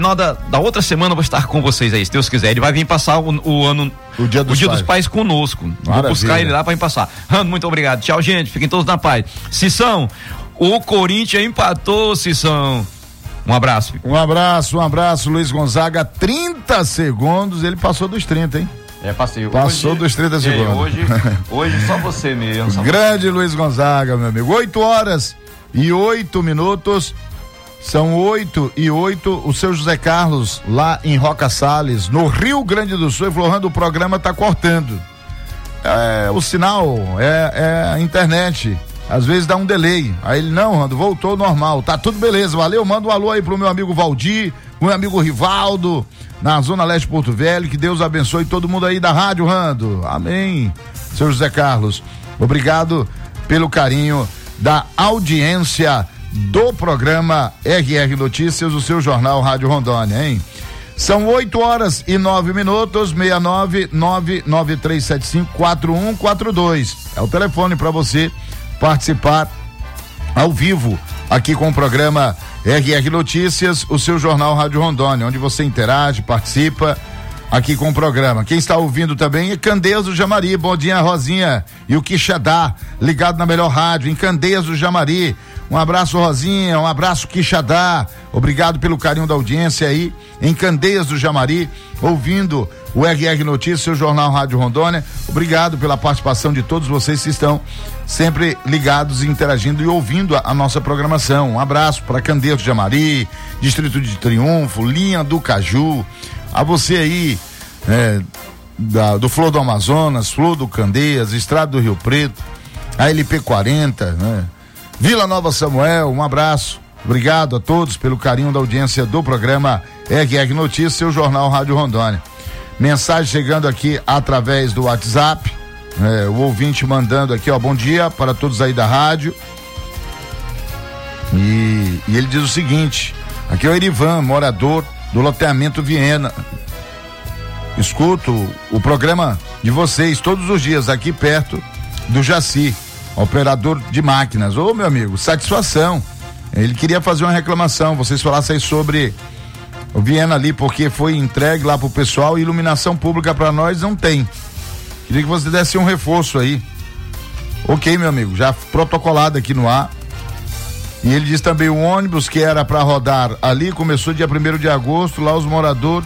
final da outra semana eu vou estar com vocês aí, se Deus quiser. Ele vai vir passar o Dia dos Pais conosco. Maravilha. Vou buscar ele lá pra vir passar. Rando, muito obrigado. Tchau, gente. Fiquem todos na paz. Cissão, o Corinthians empatou, Cissão. Um abraço. Um abraço, Luiz Gonzaga. 30 segundos, ele passou dos 30, hein? Passei. Passou dos 30 segundos. Hoje só você mesmo. Grande Luiz Gonzaga, meu amigo. 8h08. São 8h08. O seu José Carlos, lá em Roca Salles, no Rio Grande do Sul, Florando, o programa tá cortando. O sinal, a internet. Às vezes dá um delay. Aí ele, não, Rando, voltou normal. Tá tudo beleza, valeu. Manda um alô aí pro meu amigo Valdir, meu amigo Rivaldo, na Zona Leste Porto Velho. Que Deus abençoe todo mundo aí da rádio, Rando. Amém. Seu José Carlos, obrigado pelo carinho da audiência do programa RR Notícias, o seu jornal Rádio Rondônia, hein? São 8h09, 69993754142. É o telefone para você participar ao vivo aqui com o programa RR Notícias, o seu jornal Rádio Rondônia, onde você interage, participa aqui com o programa. Quem está ouvindo também é Candeias do Jamari. Bom dia, Rosinha e o Quixadá, ligado na melhor rádio em Candeias do Jamari. Um abraço, Rosinha, um abraço, Quixadá. Obrigado pelo carinho da audiência aí em Candeias do Jamari, ouvindo o RR Notícias, seu jornal Rádio Rondônia. Obrigado pela participação de todos vocês que estão sempre ligados, interagindo e ouvindo a nossa programação. Um abraço para Candeias do Jamari, Distrito de Triunfo, Linha do Caju, a você aí do Flor do Amazonas, Flor do Candeias, Estrada do Rio Preto, a LP 40, né? Vila Nova Samuel, um abraço. Obrigado a todos pelo carinho da audiência do programa RR Notícias, seu jornal Rádio Rondônia. Mensagem chegando aqui através do WhatsApp, o ouvinte mandando aqui, bom dia para todos aí da rádio. E ele diz o seguinte: aqui é o Erivan, morador do loteamento Viena. Escuto o programa de vocês todos os dias aqui perto do Jaci, operador de máquinas. Ô, meu amigo, satisfação. Ele queria fazer uma reclamação, vocês falassem sobre o Viena ali, porque foi entregue lá pro pessoal e iluminação pública para nós não tem. Queria que você desse um reforço aí. Ok, meu amigo, já protocolado aqui no ar. E ele diz também, o ônibus que era para rodar ali começou dia 1º de agosto, lá os moradores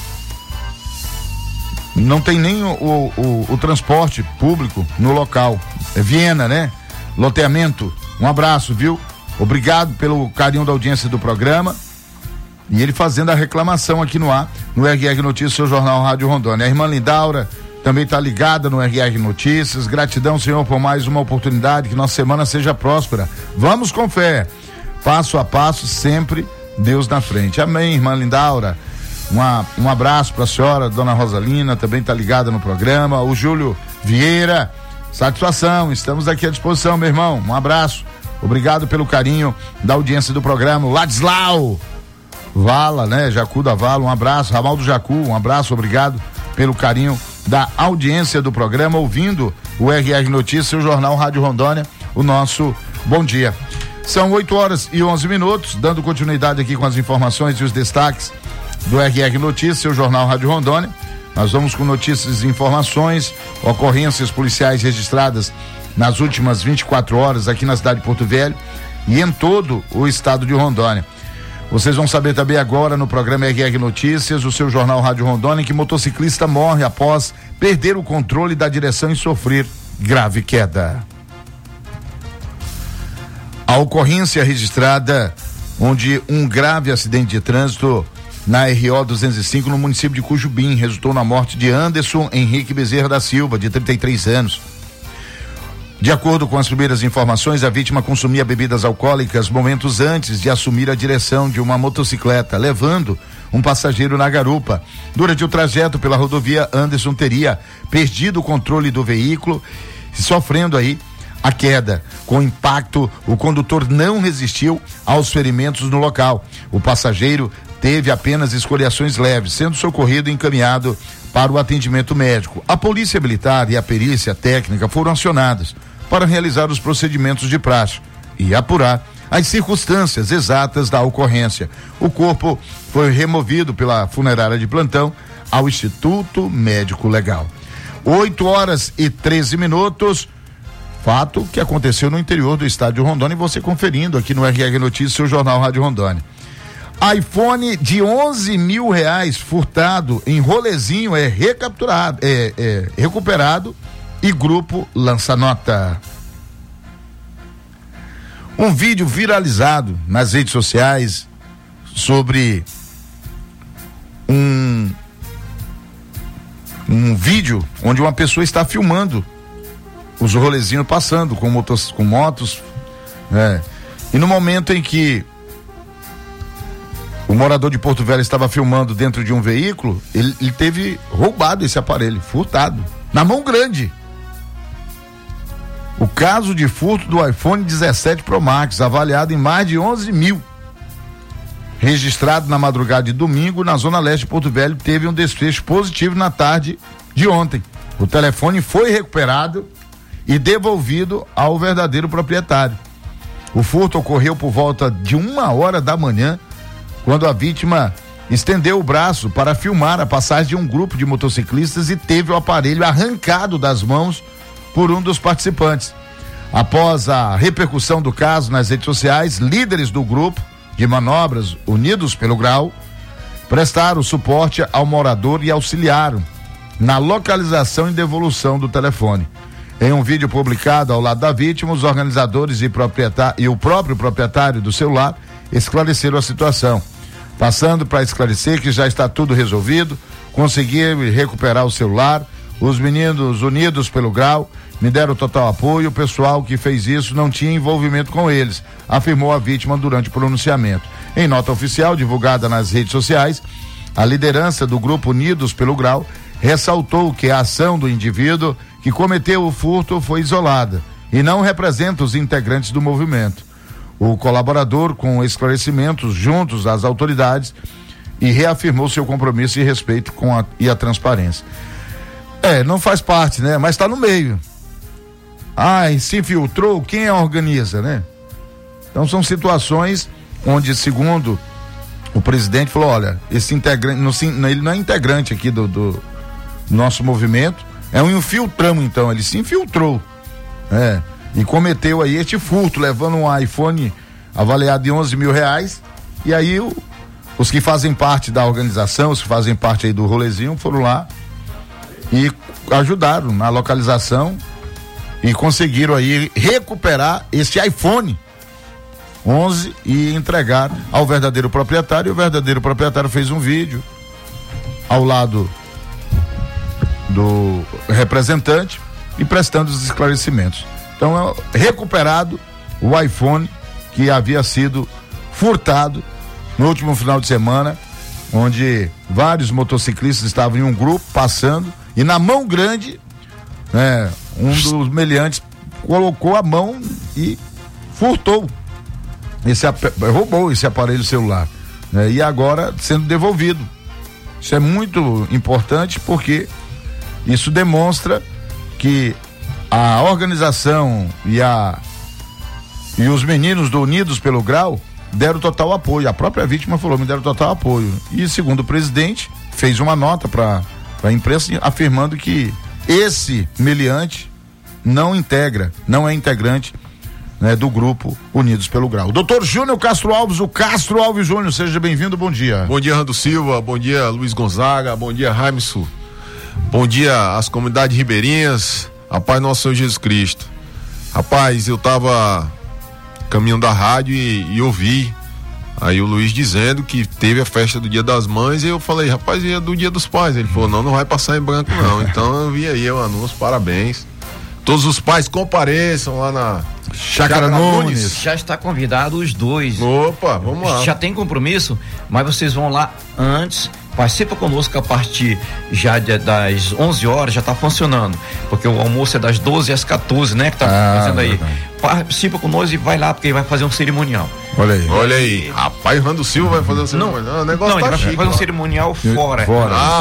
não tem nem o transporte público no local. É Viena, né? Loteamento. Um abraço, viu? Obrigado pelo carinho da audiência do programa. E ele fazendo a reclamação aqui no ar, no RR Notícias, seu jornal Rádio Rondônia. A irmã Lindaura também está ligada no RR Notícias. Gratidão, Senhor, por mais uma oportunidade, que nossa semana seja próspera. Vamos com fé, passo a passo, sempre Deus na frente. Amém, irmã Lindaura. Um abraço para a senhora, dona Rosalina, também está ligada no programa. O Júlio Vieira, satisfação, estamos aqui à disposição, meu irmão. Um abraço, obrigado pelo carinho da audiência do programa. Ladislau Vala, né? Jacu da Vala, um abraço. Ramal do Jacu, um abraço, obrigado pelo carinho da audiência do programa, ouvindo o RR Notícias, o jornal Rádio Rondônia, o nosso bom dia. São 8h11, dando continuidade aqui com as informações e os destaques do RR Notícias, seu jornal Rádio Rondônia. Nós vamos com notícias e informações, ocorrências policiais registradas nas últimas 24 horas aqui na cidade de Porto Velho e em todo o estado de Rondônia. Vocês vão saber também agora no programa RR Notícias, o seu jornal Rádio Rondônia, que motociclista morre após perder o controle da direção e sofrer grave queda. A ocorrência registrada onde um grave acidente de trânsito na RO 205 no município de Cujubim resultou na morte de Anderson Henrique Bezerra da Silva, de 33 anos. De acordo com as primeiras informações, a vítima consumia bebidas alcoólicas momentos antes de assumir a direção de uma motocicleta, levando um passageiro na garupa. Durante o trajeto pela rodovia, Anderson teria perdido o controle do veículo, sofrendo aí a queda. Com o impacto, o condutor não resistiu aos ferimentos no local. O passageiro teve apenas escoriações leves, sendo socorrido e encaminhado para o atendimento médico. A polícia militar e a perícia técnica foram acionadas para realizar os procedimentos de praxe e apurar as circunstâncias exatas da ocorrência. O corpo foi removido pela funerária de plantão ao Instituto Médico Legal. 8h13, fato que aconteceu no interior do estado de Rondônia, e você conferindo aqui no RR Notícias, seu jornal Rádio Rondônia. iPhone de R$11 mil furtado em rolezinho é recuperado e grupo lança nota. Um vídeo viralizado nas redes sociais sobre um vídeo onde uma pessoa está filmando os rolezinhos passando com motos, e no momento em que o morador de Porto Velho estava filmando dentro de um veículo, ele teve roubado esse aparelho, furtado, na mão grande. O caso de furto do iPhone 17 Pro Max, avaliado em mais de 11 mil, registrado na madrugada de domingo na zona leste de Porto Velho, teve um desfecho positivo na tarde de ontem. O telefone foi recuperado e devolvido ao verdadeiro proprietário. O furto ocorreu por volta de 1h da manhã, quando a vítima estendeu o braço para filmar a passagem de um grupo de motociclistas e teve o aparelho arrancado das mãos por um dos participantes. Após a repercussão do caso nas redes sociais, líderes do grupo de manobras Unidos pelo Grau prestaram suporte ao morador e auxiliaram na localização e devolução do telefone. Em um vídeo publicado ao lado da vítima, os organizadores e o próprio proprietário do celular esclareceram a situação, passando para esclarecer que já está tudo resolvido, conseguiram recuperar o celular. Os meninos Unidos pelo Grau me deram total apoio, o pessoal que fez isso não tinha envolvimento com eles, afirmou a vítima durante o pronunciamento. Em nota oficial divulgada nas redes sociais, a liderança do grupo Unidos pelo Grau ressaltou que a ação do indivíduo que cometeu o furto foi isolada e não representa os integrantes do movimento. O colaborador, com esclarecimentos juntos às autoridades, e reafirmou seu compromisso e respeito com a transparência. Não faz parte, né? Mas está no meio. E se infiltrou, quem organiza, né? Então são situações onde, segundo o presidente, falou: olha, esse integrante, ele não é integrante aqui do nosso movimento, é um infiltramo, então, ele se infiltrou, e cometeu aí este furto, levando um iPhone avaliado em R$11 mil, e aí os que fazem parte da organização, os que fazem parte aí do rolezinho, foram lá e ajudaram na localização e conseguiram aí recuperar esse iPhone 11 e entregar ao verdadeiro proprietário. E o verdadeiro proprietário fez um vídeo ao lado do representante e prestando os esclarecimentos. Então é recuperado o iPhone que havia sido furtado no último final de semana, onde vários motociclistas estavam em um grupo passando e na mão grande, um dos meliantes colocou a mão e furtou roubou esse aparelho celular, e agora sendo devolvido. Isso é muito importante, porque isso demonstra que a organização e os meninos do Unidos pelo Grau deram total apoio. A própria vítima falou: me deram total apoio. E segundo o presidente, fez uma nota para a imprensa afirmando que esse meliante não é integrante, do grupo Unidos pelo Grau. Doutor Júnior Castro Alves, o Castro Alves Júnior, seja bem-vindo, bom dia. Bom dia, Rando Silva, bom dia, Luiz Gonzaga, bom dia, Raimson, bom dia às comunidades ribeirinhas, a paz do nosso Senhor Jesus Cristo. Rapaz, eu tava caminhando da rádio e ouvi aí o Luiz dizendo que teve a festa do Dia das Mães, e eu falei: rapaz, e é do Dia dos Pais? Ele falou: não vai passar em branco não. Então eu vi aí o anúncio, parabéns. Todos os pais compareçam lá na Chácara Nunes. Já está convidado os dois. Opa, vamos lá. Já tem compromisso, mas vocês vão lá antes. Participa conosco a partir já das 11 horas, já está funcionando, porque o almoço é das 12 às 14, né, que tá fazendo aí. Participa conosco e vai lá, porque ele vai fazer um cerimonial. Olha aí. Rapaz, Rando Silva vai fazer um cerimonial. O negócio ele vai fazer um cerimonial fora.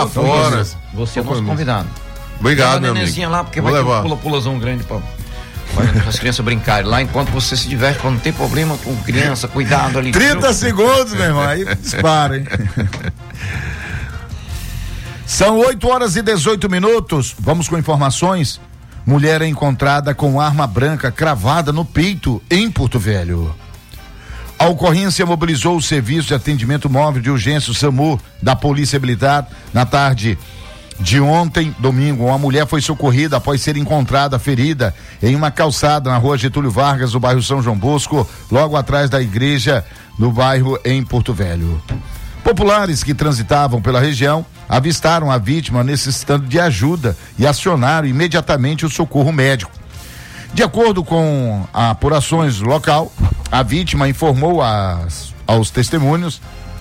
Fora. Você é nosso convidado. Obrigado, meu amigo. Lá, porque vai ter um pula-pulazão grande pra... fazendo as crianças brincarem lá, enquanto você se diverte, quando não tem problema com criança, cuidado ali. 30 segundos, meu irmão, aí dispara, hein? São 8h18. Vamos com informações. Mulher é encontrada com arma branca cravada no peito em Porto Velho. A ocorrência mobilizou o Serviço de Atendimento Móvel de Urgência, o SAMU, da Polícia Militar. Na tarde de ontem, domingo, uma mulher foi socorrida após ser encontrada ferida em uma calçada na rua Getúlio Vargas, no bairro São João Bosco, logo atrás da igreja do bairro em Porto Velho. Populares que transitavam pela região avistaram a vítima necessitando de ajuda e acionaram imediatamente o socorro médico. De acordo com apurações do local, a vítima informou aos testemunhos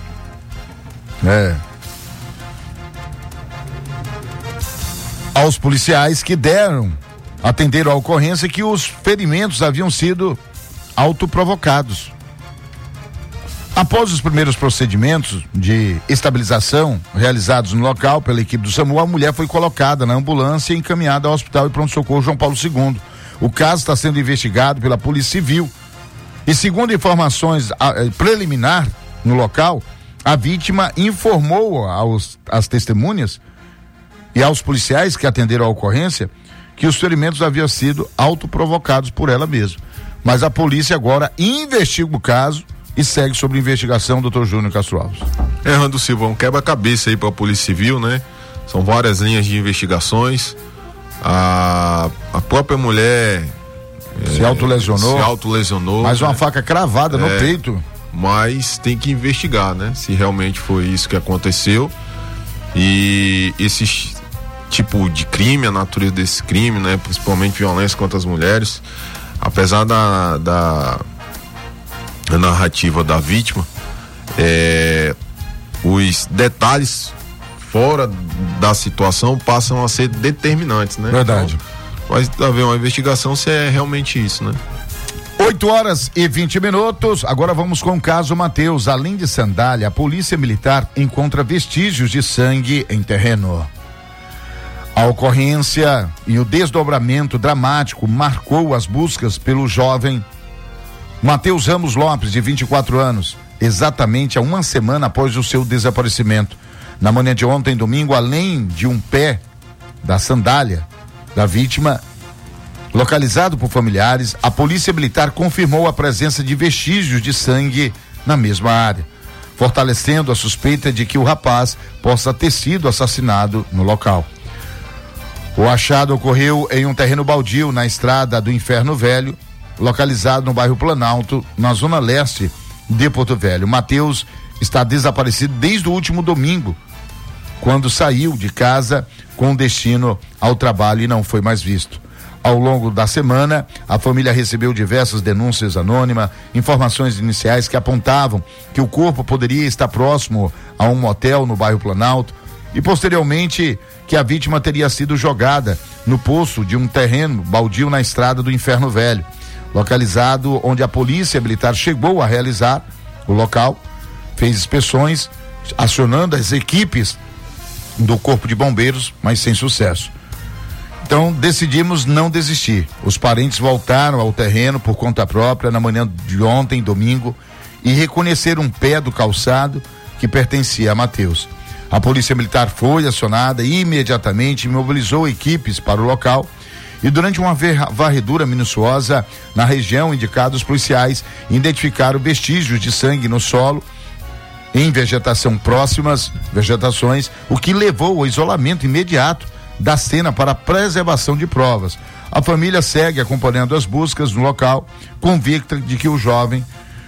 aos policiais que atenderam a ocorrência, que os ferimentos haviam sido autoprovocados. Após os primeiros procedimentos de estabilização realizados no local pela equipe do SAMU, a mulher foi colocada na ambulância e encaminhada ao Hospital e Pronto-Socorro João Paulo II. O caso está sendo investigado pela Polícia Civil. E segundo informações preliminar no local, a vítima informou às testemunhas e aos policiais que atenderam a ocorrência que os ferimentos haviam sido autoprovocados por ela mesma. Mas a polícia agora investiga o caso e segue sobre investigação, doutor Júnior Castro Alves. Rando Silva, um quebra-cabeça aí para a Polícia Civil, né? São várias linhas de investigações. A própria mulher se autolesionou. Mais uma faca cravada no peito. Mas tem que investigar, né? Se realmente foi isso que aconteceu. E esse tipo de crime, a natureza desse crime, né? Principalmente violência contra as mulheres, apesar da narrativa da vítima, os detalhes fora da situação passam a ser determinantes, né? Verdade. Então, vai haver uma investigação se é realmente isso, né? 8h20. Agora vamos com o caso Mateus. Além de sandália, a Polícia Militar encontra vestígios de sangue em terreno. A ocorrência e o desdobramento dramático marcou as buscas pelo jovem Mateus Ramos Lopes, de 24 anos, exatamente há uma semana após o seu desaparecimento. Na manhã de ontem, domingo, além de um pé da sandália da vítima localizado por familiares, a Polícia Militar confirmou a presença de vestígios de sangue na mesma área, fortalecendo a suspeita de que o rapaz possa ter sido assassinado no local. O achado ocorreu em um terreno baldio na estrada do Inferno Velho, localizado no bairro Planalto, na zona leste de Porto Velho. Mateus está desaparecido desde o último domingo, quando saiu de casa com destino ao trabalho e não foi mais visto. Ao longo da semana, a família recebeu diversas denúncias anônimas, informações iniciais que apontavam que o corpo poderia estar próximo a um motel no bairro Planalto e, posteriormente, que a vítima teria sido jogada no poço de um terreno baldio na estrada do Inferno Velho, localizado onde a Polícia Militar chegou a realizar o local, fez inspeções, acionando as equipes do Corpo de Bombeiros, mas sem sucesso. Então decidimos não desistir. Os parentes voltaram ao terreno por conta própria na manhã de ontem, domingo, e reconheceram um pé do calçado que pertencia a Mateus. A Polícia Militar foi acionada e imediatamente mobilizou equipes para o local e durante uma varredura minuciosa na região, indicados policiais identificaram vestígios de sangue no solo em vegetações, o que levou ao isolamento imediato da cena para a preservação de provas. A família segue acompanhando as buscas no local, convicta de que o jovem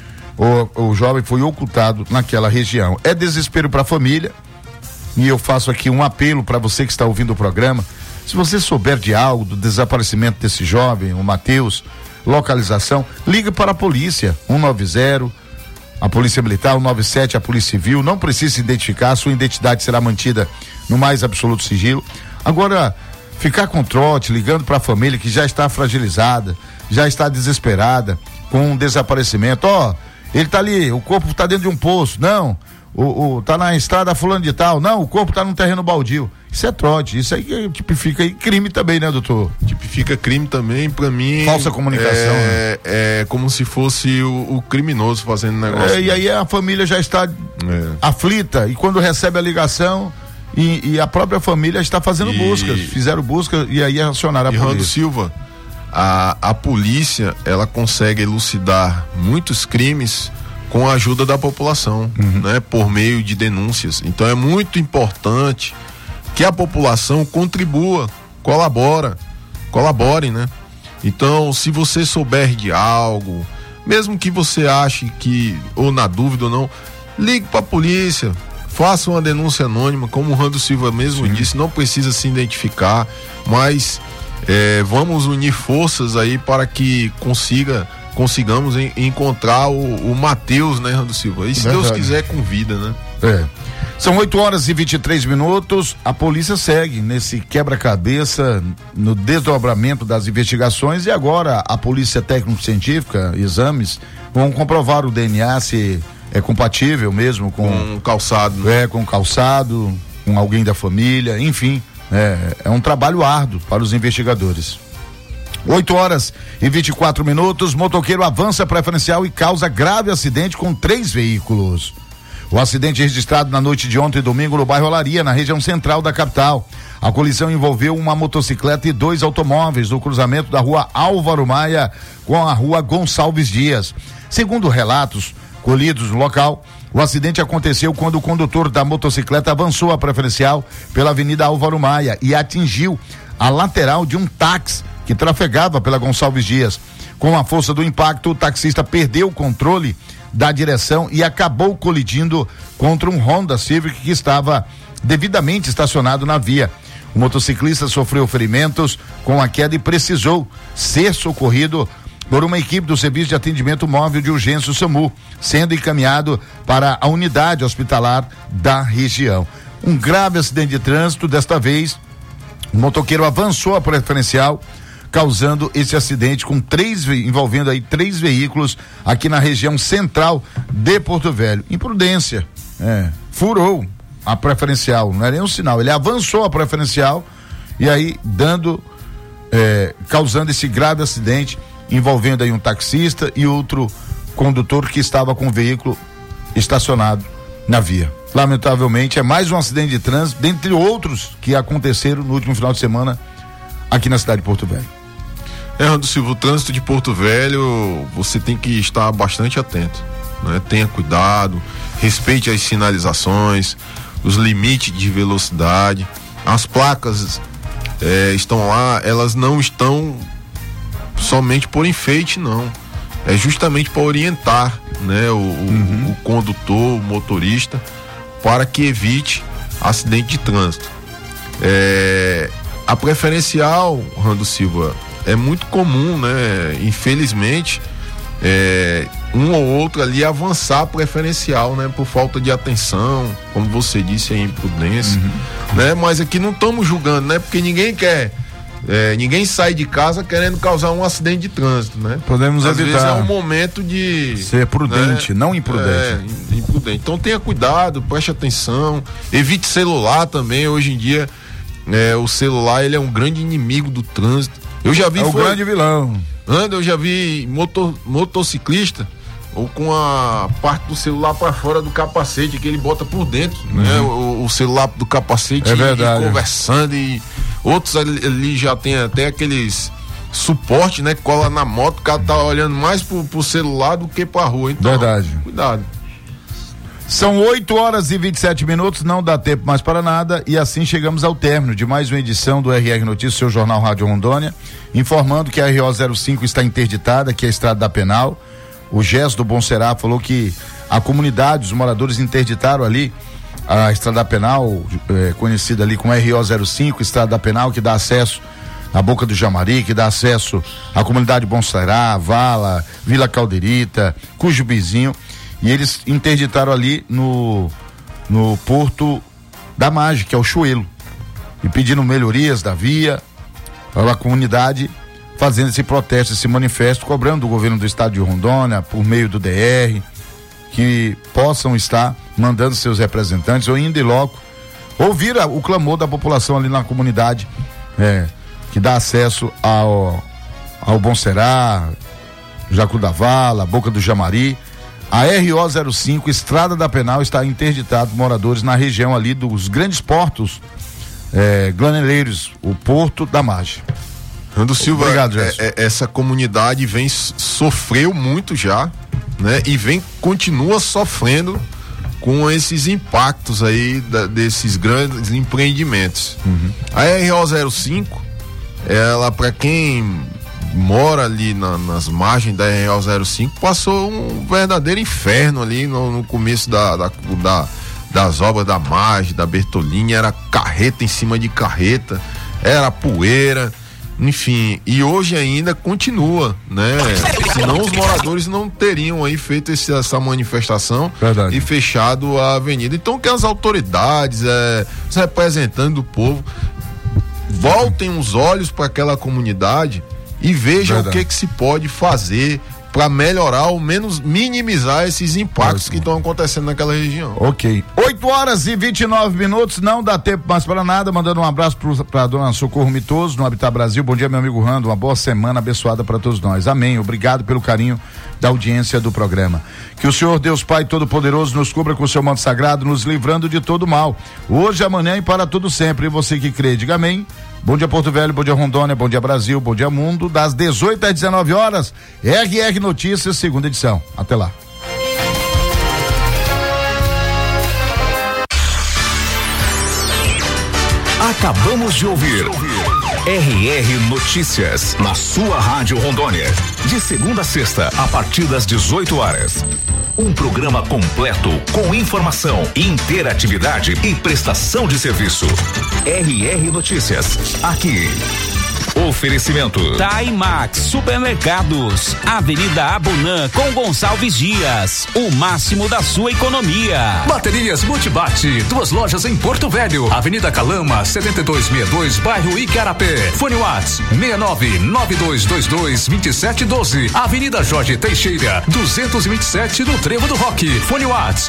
foi ocultado naquela região. É desespero para a família e eu faço aqui um apelo para você que está ouvindo o programa. Se você souber de algo do desaparecimento desse jovem, o Mateus, localização, ligue para a polícia, 190, a Polícia Militar, 197, a Polícia Civil. Não precisa se identificar, a sua identidade será mantida no mais absoluto sigilo. Agora, ficar com trote, ligando para a família que já está fragilizada, já está desesperada com um desaparecimento. Ele está ali, o corpo está dentro de um poço. Não, tá na estrada fulano de tal, não, o corpo tá num terreno baldio. Isso é trote, isso aí tipifica aí crime também, né, doutor? Tipifica crime também, pra mim. Falsa comunicação. É como se fosse o criminoso fazendo negócio. E aí a família já está aflita, e quando recebe a ligação, e a própria família está fazendo buscas, fizeram busca e aí acionaram a polícia. Rando Silva, a polícia, ela consegue elucidar muitos crimes com a ajuda da população, né? Por meio de denúncias. Então é muito importante que a população contribua, colabore, né? Então, se você souber de algo, mesmo que você ache que, ou na dúvida ou não, ligue para a polícia, faça uma denúncia anônima, como o Rando Silva mesmo disse, não precisa se identificar, mas vamos unir forças aí para que consigamos encontrar o Matheus, né, Rando Silva? E se Deus quiser, com vida, né? São 8h23. A polícia segue nesse quebra-cabeça, no desdobramento das investigações, e agora a polícia técnico-científica, exames, vão comprovar o DNA se é compatível mesmo com calçado, né? Com calçado, com alguém da família, enfim, é um trabalho árduo para os investigadores. 8h24. Motoqueiro avança preferencial e causa grave acidente com 3 veículos. O acidente registrado na noite de ontem, domingo, no bairro Olaria, na região central da capital. A colisão envolveu uma motocicleta e 2 automóveis no cruzamento da rua Álvaro Maia com a rua Gonçalves Dias. Segundo relatos colhidos no local, o acidente aconteceu quando o condutor da motocicleta avançou a preferencial pela Avenida Álvaro Maia e atingiu a lateral de um táxi que trafegava pela Gonçalves Dias. Com a força do impacto, o taxista perdeu o controle da direção e acabou colidindo contra um Honda Civic que estava devidamente estacionado na via. O motociclista sofreu ferimentos com a queda e precisou ser socorrido por uma equipe do Serviço de Atendimento Móvel de Urgência, o SAMU, sendo encaminhado para a unidade hospitalar da região. Um grave acidente de trânsito, desta vez o motoqueiro avançou a preferencial, causando esse acidente envolvendo aí 3 veículos aqui na região central de Porto Velho. Imprudência, furou a preferencial, não é nem um sinal, ele avançou a preferencial e aí causando esse grave acidente, envolvendo aí um taxista e outro condutor que estava com o veículo estacionado na via. Lamentavelmente é mais um acidente de trânsito, dentre outros que aconteceram no último final de semana aqui na cidade de Porto Velho. Rando Silva, o trânsito de Porto Velho, você tem que estar bastante atento, né? Tenha cuidado, respeite as sinalizações, os limites de velocidade, as placas estão lá, elas não estão somente por enfeite, não, é justamente para orientar, né, o condutor, o motorista, para que evite acidente de trânsito. A preferencial, Rando Silva, é muito comum, né? Infelizmente, um ou outro ali avançar a preferencial, né? Por falta de atenção, como você disse, é imprudência, né? Mas aqui não estamos julgando, né? Porque ninguém sai de casa querendo causar um acidente de trânsito, né? Podemos Às evitar. Vezes é um momento de ser prudente, né? Não imprudente. Imprudente. Então tenha cuidado, preste atenção, evite celular também. Hoje em dia, o celular, ele é um grande inimigo do trânsito. Eu já vi o grande vilão. Eu já vi motociclista ou com a parte do celular para fora do capacete que ele bota por dentro, né? O celular do capacete, verdade, e conversando, e outros ali já tem até aqueles suporte, né? Que cola na moto, o cara tá olhando mais pro celular do que pra rua. Então, verdade. Cuidado. São 8h27, não dá tempo mais para nada, e assim chegamos ao término de mais uma edição do RR Notícias, seu jornal Rádio Rondônia, informando que a RO 05 está interditada, que é a Estrada da Penal. O Gesto do Bom Será falou que a comunidade, os moradores interditaram ali a Estrada da Penal, conhecida ali como RO 05, Estrada da Penal, que dá acesso à Boca do Jamari, que dá acesso à comunidade Bom Será, Vala, Vila Calderita, Cujubizinho. E eles interditaram ali no Porto da Mágica, que é o Chuelo, e pedindo melhorias da via, para a comunidade fazendo esse protesto, esse manifesto, cobrando do governo do estado de Rondônia, por meio do DR, que possam estar mandando seus representantes ou indo em loco ouvir o clamor da população ali na comunidade, que dá acesso ao Bom Será, Jacu da Vala, Boca do Jamari. A RO 05, Estrada da Penal, está interditado moradores na região ali dos grandes portos glaneleiros, o Porto da Margem. Rando Silva, obrigado, essa comunidade sofreu muito já, né? E continua sofrendo com esses impactos aí desses grandes empreendimentos. A RO 05, ela, para quem mora ali nas margens da RO 05, passou um verdadeiro inferno ali no começo das obras da margem, da Bertolini. Era carreta em cima de carreta, era poeira, enfim, e hoje ainda continua, né? Senão os moradores não teriam aí feito essa manifestação. Verdade. E fechado a avenida. Então que as autoridades, os representantes do povo, voltem os olhos para aquela comunidade e vejam o que se pode fazer para melhorar, ou menos minimizar esses impactos que estão acontecendo naquela região. Ok. 8h29, não dá tempo mais para nada. Mandando um abraço para dona Socorro Mitoso, no Habitat Brasil. Bom dia, meu amigo Rando. Uma boa semana abençoada para todos nós. Amém. Obrigado pelo carinho da audiência do programa. Que o Senhor Deus Pai Todo-Poderoso nos cubra com o seu manto sagrado, nos livrando de todo mal. Hoje, amanhã e para tudo sempre. E você que crê, diga amém. Bom dia, Porto Velho, bom dia, Rondônia, bom dia, Brasil, bom dia, Mundo, das 18 às 19 horas, RR Notícias, segunda edição. Até lá. Acabamos de ouvir RR Notícias, na sua Rádio Rondônia. De segunda a sexta, a partir das 18 horas. Um programa completo com informação, interatividade e prestação de serviço. RR Notícias, aqui. Oferecimento Taimax Supermercados, Avenida Abunã com Gonçalves Dias, o máximo da sua economia. Baterias Multibate, 2 lojas em Porto Velho, Avenida Calama 7262, bairro Icarapé. Fone Whats 6992222712, Avenida Jorge Teixeira 227, no Trevo do Roque. Fone Whats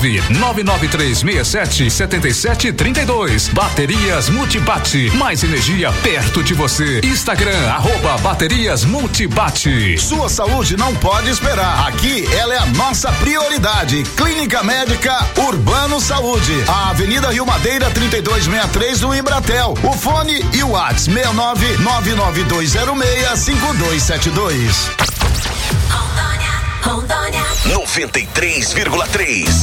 69993677732. Baterias Multibate, mais energia perto de você. Instagram, @Baterias Multibate. Sua saúde não pode esperar. Aqui ela é a nossa prioridade. Clínica Médica Urbano Saúde. A Avenida Rio Madeira 3263 no Embratel. O fone e o WhatsApp 69992065272. Rondônia 93,3.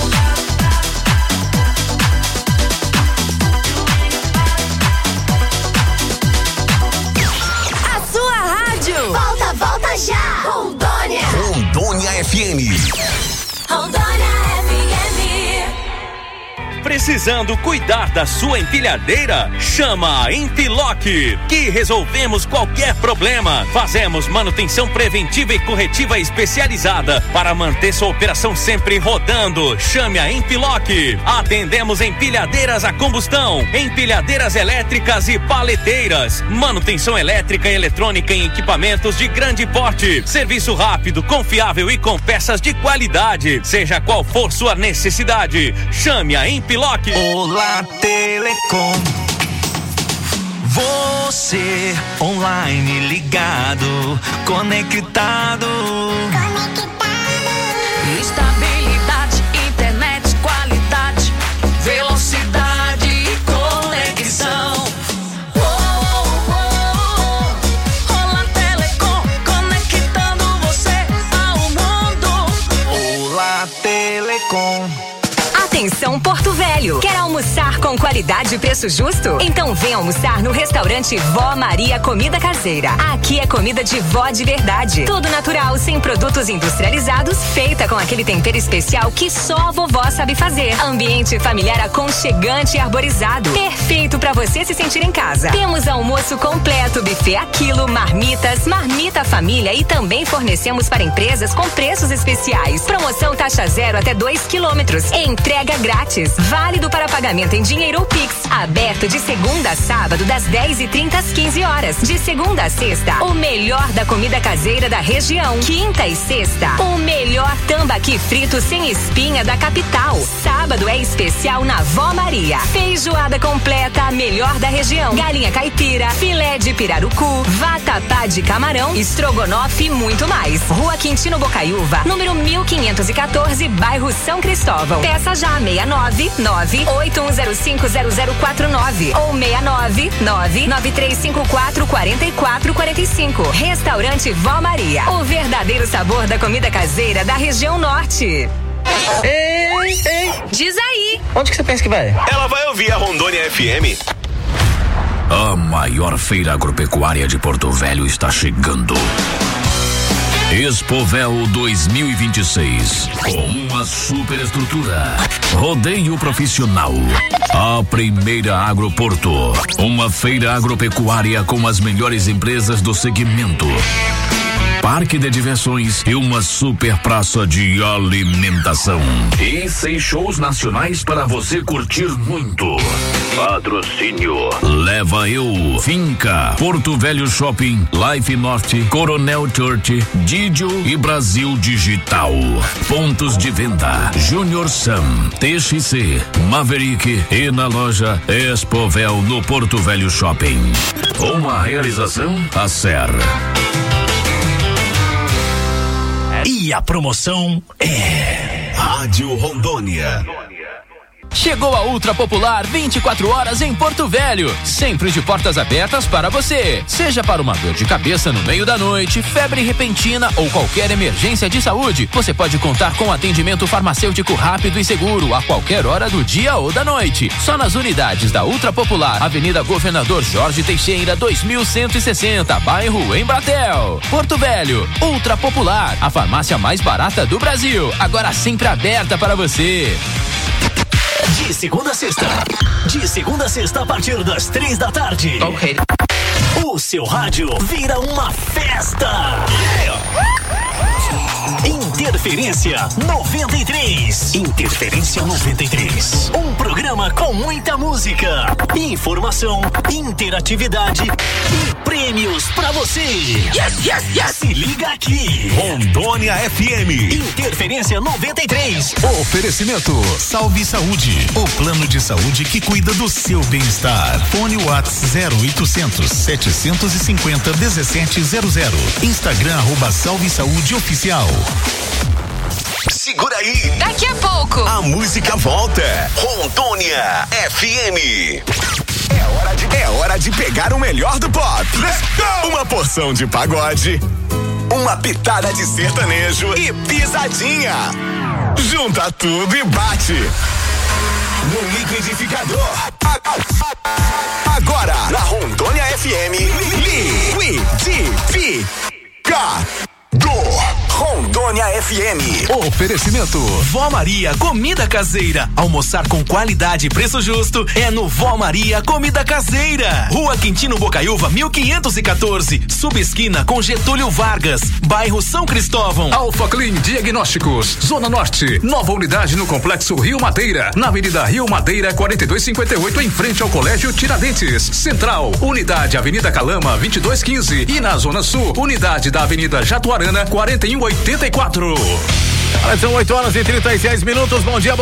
Volta já! Rondônia! Rondônia FM. Rondônia FM. Precisando cuidar da sua empilhadeira? Chama a Empiloc, que resolvemos qualquer problema. Fazemos manutenção preventiva e corretiva especializada para manter sua operação sempre rodando. Chame a Empiloc. Atendemos empilhadeiras a combustão, empilhadeiras elétricas e paleteiras, manutenção elétrica e eletrônica em equipamentos de grande porte. Serviço rápido, confiável e com peças de qualidade. Seja qual for sua necessidade, chame a Empiloc. Olá Telecom, você online ligado, conectado. Estabilidade, internet, qualidade, velocidade e conexão. Olá Telecom, conectando você ao mundo. Olá Telecom. Atenção Porto Velho, quer almoçar com qualidade e preço justo? Então vem almoçar no restaurante Vó Maria Comida Caseira. Aqui é comida de vó de verdade, tudo natural, sem produtos industrializados, feita com aquele tempero especial que só a vovó sabe fazer. Ambiente familiar aconchegante e arborizado, perfeito para você se sentir em casa. Temos almoço completo, buffet a quilo, marmitas, marmita família e também fornecemos para empresas com preços especiais. Promoção taxa zero até 2 quilômetros. Entrega grátis, válido para pagamento pagamento em dinheiro ou Pix. Aberto de segunda a sábado, das 10h30 às 15 horas. De segunda a sexta, o melhor da comida caseira da região. Quinta e sexta, o melhor tambaqui frito sem espinha da capital. Sábado é especial na Vó Maria. Feijoada completa, a melhor da região. Galinha caipira, filé de pirarucu, vatapá de camarão, estrogonofe e muito mais. Rua Quintino Bocaiúva, número 1514, bairro São Cristóvão. Peça já 699-8105-0049 ou 699-9354-4445. Restaurante Vó Maria, o verdadeiro sabor da comida caseira da região norte. Ei, diz aí. Onde que você pensa que vai? Ela vai ouvir a Rondônia FM. A maior feira agropecuária de Porto Velho está chegando. Expovel 2026, com uma super estrutura, rodeio profissional, a primeira Agroporto, uma feira agropecuária com as melhores empresas do segmento, parque de diversões e uma super praça de alimentação. E 6 shows nacionais para você curtir muito. Patrocínio Leva Eu, Finca, Porto Velho Shopping, Life Norte, Coronel Church, Didio e Brasil Digital. Pontos de venda: Junior Sam, TXC, Maverick e na loja Expovel no Porto Velho Shopping. Uma realização Acer. E a promoção é Rádio Rondônia. Chegou a Ultra Popular 24 horas em Porto Velho, sempre de portas abertas para você. Seja para uma dor de cabeça no meio da noite, febre repentina ou qualquer emergência de saúde, você pode contar com atendimento farmacêutico rápido e seguro a qualquer hora do dia ou da noite. Só nas unidades da Ultra Popular, Avenida Governador Jorge Teixeira, 2160, bairro Embratel. Porto Velho, Ultra Popular, a farmácia mais barata do Brasil, agora sempre aberta para você. De segunda a sexta. De segunda a sexta, a partir das 3 da tarde. Ok. O seu rádio vira uma festa. Interferência 93. Interferência 93. Um programa com muita música, informação, interatividade e prêmios pra você. Yes. Se liga aqui. Rondônia FM. Interferência 93. Oferecimento Salve Saúde, o plano de saúde que cuida do seu bem-estar. Fone WhatsApp 0800 750 1700. Instagram @Salve Saúde Oficial. Segura aí. Daqui a pouco a música volta. Rondônia FM. É hora de pegar o melhor do pop. Let's go! Uma porção de pagode, uma pitada de sertanejo e pisadinha. Junta tudo e bate no liquidificador. Agora, na Rondônia FM, liquidificador. Rondônia FM. Oferecimento Vó Maria Comida Caseira. Almoçar com qualidade e preço justo é no Vó Maria Comida Caseira. Rua Quintino Bocaiúva, 1514, subesquina com Getúlio Vargas, bairro São Cristóvão. Alfa Clean Diagnósticos, Zona Norte, nova unidade no Complexo Rio Madeira, na Avenida Rio Madeira 4258, em frente ao Colégio Tiradentes. Central, unidade Avenida Calama 2215 e na Zona Sul, unidade da Avenida Jatuarana 4184. São 8 horas e 36 minutos. Bom dia.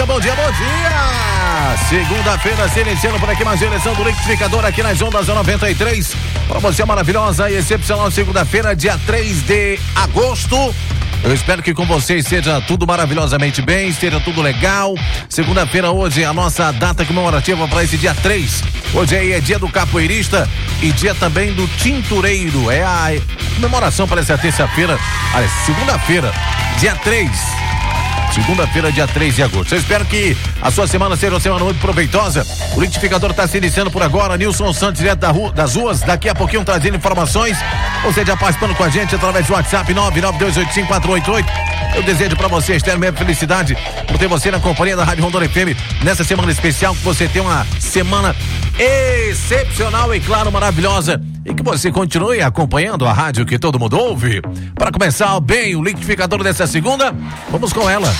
Segunda-feira se iniciando por aqui mais eleição do liquidificador aqui nas ondas 93. Para você maravilhosa e excepcional segunda-feira, dia 3 de agosto. Eu espero que com vocês seja tudo maravilhosamente bem, esteja tudo legal. Segunda-feira hoje é a nossa data comemorativa para esse dia 3. Hoje aí é dia do capoeirista e dia também do tintureiro. É a comemoração para essa terça-feira, segunda-feira, dia 3. Segunda-feira, dia 3 de agosto. Eu espero que a sua semana seja uma semana muito proveitosa. O liquidificador está se iniciando por agora. Nilson Santos, direto das ruas. Daqui a pouquinho trazendo informações. Você já participando com a gente através do WhatsApp 992855488. Eu desejo para você, Esther, minha felicidade por ter você na companhia da Rádio Rondônia FM nessa semana especial. Que você tenha uma semana excepcional e, claro, maravilhosa. E que você continue acompanhando a rádio que todo mundo ouve. Para começar bem o liquidificador dessa segunda, vamos com ela.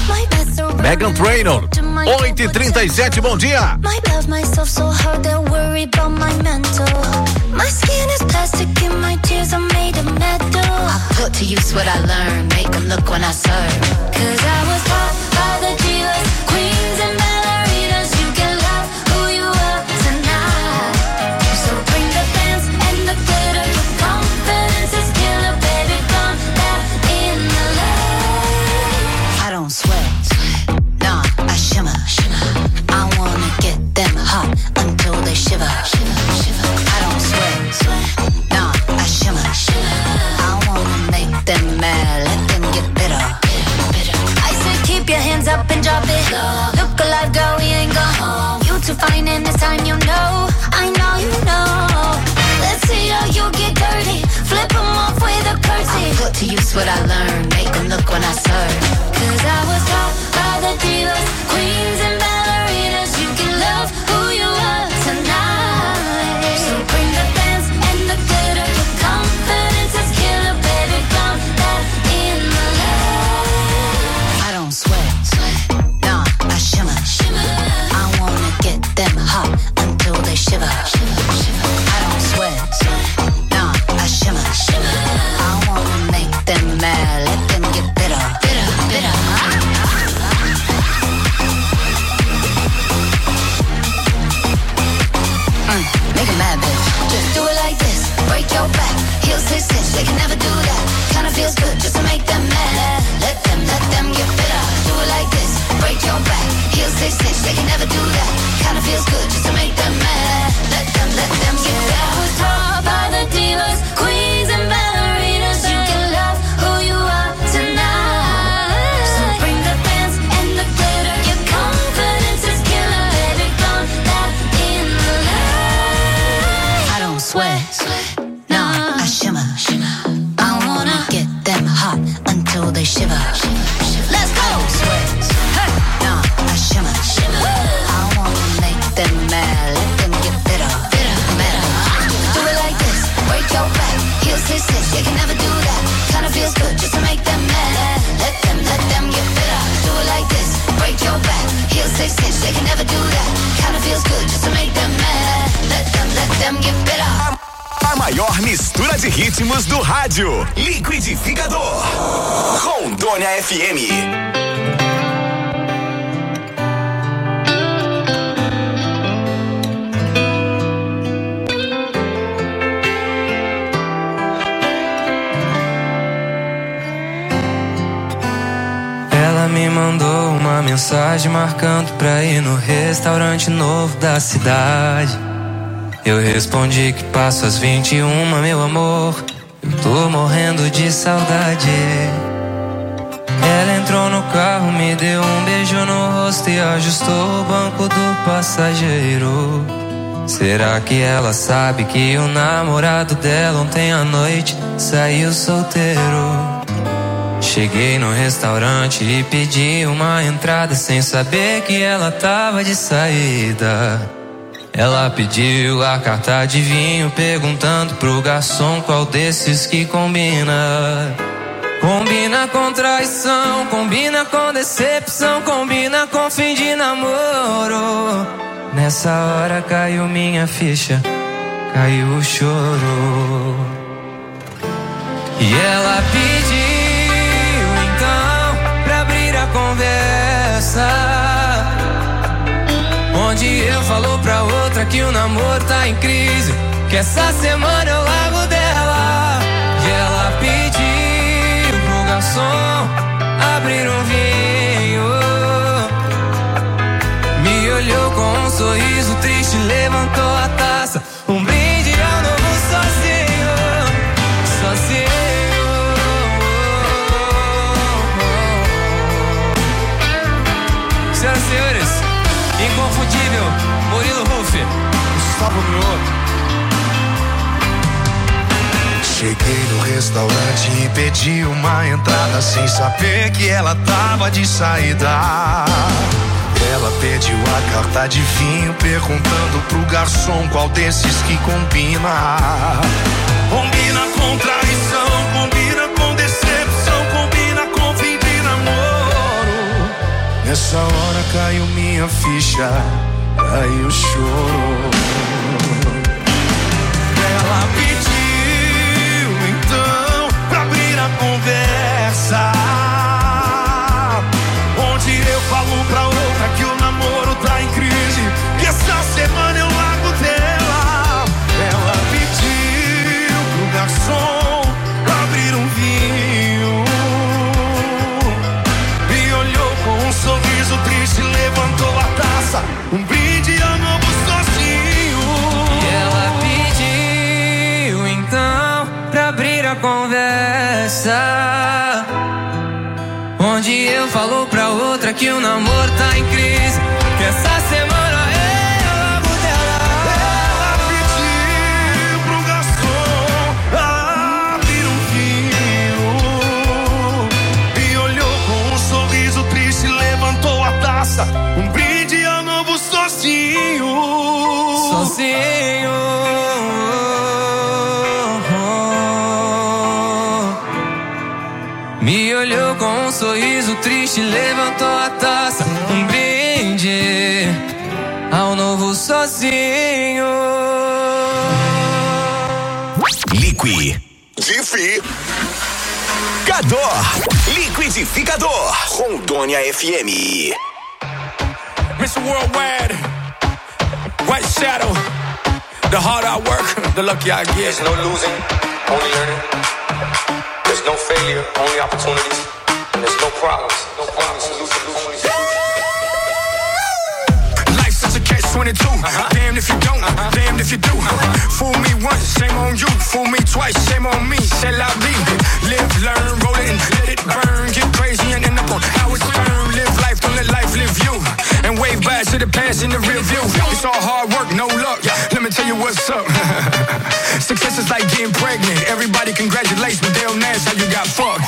Meghan Trainor, 8h37, bom dia. My love myself so hard they'll worry about my mental. My skin is plastic and my tears are made of metal. I put to use what I learned, make them look when I serve. Cause I was taught by the divas, queens and ballerinas. You can love who you are tonight. So bring the dance and the glitter. Your confidence is killer, baby, come back in the light. I don't sweat, nah, I shimmer. I wanna get them hot until they shiver. I don't sweat, nah, I shimmer. I wanna make them mad, let them get bitter. I said keep your hands up and drop it. Look alive, girl, we ain't gone home. You too fine and this time you know. I know you know. Let's see how you get dirty. Flip them off with a curtsy. I put to use what I learned, make them look when I serve. Cause I was taught by the divas, queens and ballerinas. You can love who you are tonight. So bring the dance and the glitter. Your confidence is killer, baby, come back in the light. I don't sweat, nah, I shimmer. I wanna get them hot until they shiver. I don't sweat, nah, I shimmer. I wanna make them mad, let them get bitter. Make it mad, bitch. Just do it like this. Break your back. Heels hit cinch. They can never do that. Kinda feels good just to make them mad. Let them get bitter. Do it like this. Break your back. Heels hit cinch. They can never do that. Kinda feels good just to make them mad. Let them get bitter. I was taught by the divas, queens and ballerinas. You can love who you are tonight. So bring the dance and the glitter. Your confidence is killer, baby. Come back in the light. I don't sweat, nah, I shimmer. I wanna get them hot until they shiver. Let's go. I don't sweat, nah, I shimmer. I wanna make them mad, let them get bitter. Do it like this, break your back. Heels hit cinch, they can never do that. Kinda feels good just to make them mad. Let them get bitter. Do it like this, break your back. Heels hit cinch, they can never do that. Kinda feels good just to make them mad. Let them get bitter. A maior mistura de ritmos do rádio. Liquidificador. Rondônia FM. Ela me mandou uma mensagem marcando pra ir no restaurante novo da cidade. Eu respondi que passo às 21, meu amor. Eu tô morrendo de saudade. Ela entrou no carro, me deu um beijo no rosto e ajustou o banco do passageiro. Será que ela sabe que o namorado dela ontem à noite saiu solteiro? Cheguei no restaurante e pedi uma entrada sem saber que ela tava de saída. Ela pediu a carta de vinho, perguntando pro garçom qual desses que combina. Combina com traição, combina com decepção, combina com fim de namoro. Nessa hora caiu minha ficha, caiu o choro. E ela pediu então pra abrir a conversa, onde eu falo pra outra que o namoro tá em crise, que essa semana eu largo dela. E ela pediu pro garçom abrir um vinho, me olhou com um sorriso triste, levantou a taça, um brinde ao novo sozinho, sozinho. Senhoras e senhores, inconfundível Murilo Ruff, Gustavo Mioto. Cheguei no restaurante e pedi uma entrada sem saber que ela tava de saída. Ela pediu a carta de vinho, perguntando pro garçom qual desses que combina. Combina com traição, combina com decepção, combina com fim de namoro. Nessa hora caiu minha ficha, caiu o choro. Ela pediu então pra abrir a conversa, onde eu falo pra outra que o namoro tá em crise, que essa semana eu largo dela. Ela pediu pro garçom pra abrir um vinho, me olhou com um sorriso triste, levantou a taça, um brinde ao novo sozinho. E ela pediu então pra abrir a conversa, onde eu falo pra outra que o namoro tá em crise, que essa semana eu largo dela. Ela pediu pro garçom abrir um vinho, me olhou com um sorriso triste, levantou a taça, um brinde ao novo sozinho. Sozinho. Me olhou com um sorriso triste, levantou a taça, um brinde ao novo sozinho. Liquidificador. Liquidificador. Rondônia FM. Mr. Worldwide, White Shadow. The harder I work, the luckier I get. There's no losing, only learning. There's no failure, only opportunities. And there's no problems, only solutions. Life's such a catch-22. Damned if you don't, damned if you do. Fool me once, shame on you. Fool me twice, shame on me. C'est la vie. Live, learn, roll it and let it burn. Get crazy and end up on how it's turned. Live life, don't let life live you. And wave back to the past in the rear view. It's all hard work, no luck. Let me tell you what's up. Success is like getting pregnant. Everybody congratulates, but they don't ask how you got fucked.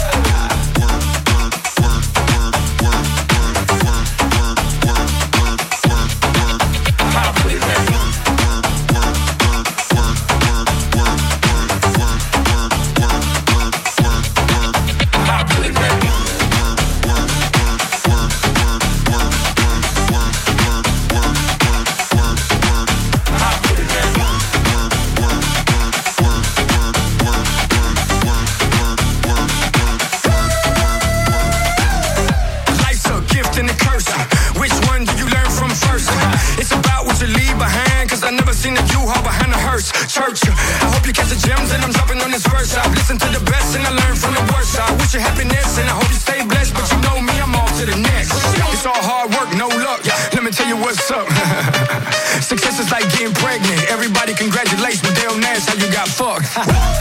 Church, I hope you catch the gems and I'm dropping on this verse. I've listened to the best and I learned from the worst. I wish you happiness and I hope you stay blessed, but you know me, I'm on to the next. It's all hard work, no luck. Let me tell you what's up. Success is like getting pregnant. Everybody congratulates, but they don't ask how you got fucked.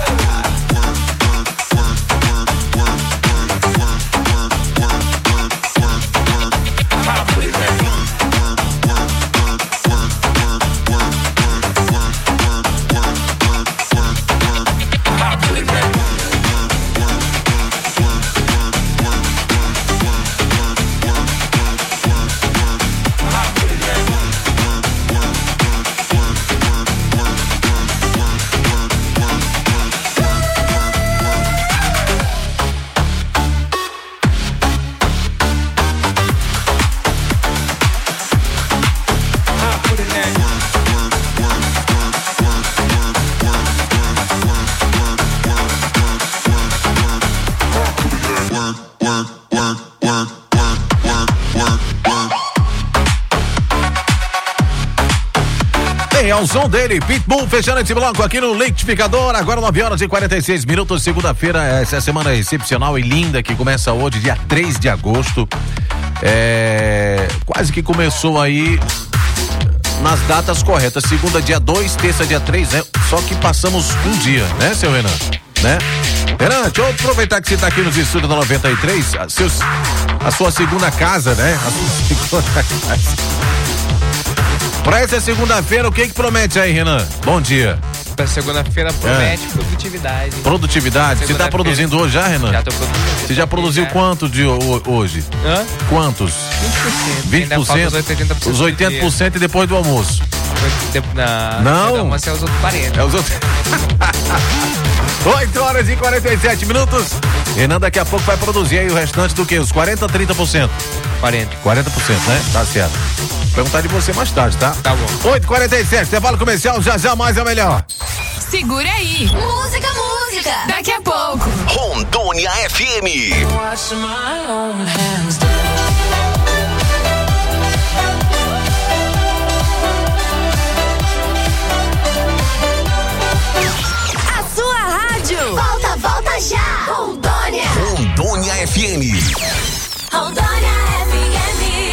Ao som dele, Pitbull, fechando esse bloco aqui no Liquidificador, agora 9h46, segunda-feira, essa semana excepcional e linda que começa hoje, dia 3 de agosto, quase que começou aí nas datas corretas, segunda dia 2, terça dia 3, né? Só que passamos um dia, né, seu Renan? Né? Renan, deixa eu aproveitar que você tá aqui nos estúdios da 93, a sua segunda casa, né? A sua segunda casa. Pra essa segunda-feira, o que promete aí, Renan? Bom dia. Pra segunda-feira promete produtividade. Produtividade? Você tá produzindo hoje já, Renan? Já tô produzindo. Você já produziu quanto de hoje? Hã? Quantos? 20%. 20%? Os 80% e depois do almoço. Não. Mas é os outros parentes. É os outros. 8h47. Renan daqui a pouco vai produzir aí o restante do que? Os 40%, 30%? 40%, né? Tá certo. Vou perguntar de você mais tarde, tá? Tá bom. 8h47, intervalo comercial, já mais é o melhor. Segura aí. Música. Daqui a pouco. Rondônia FM. A sua rádio. Volta já. Rondônia FM. Rondônia FM.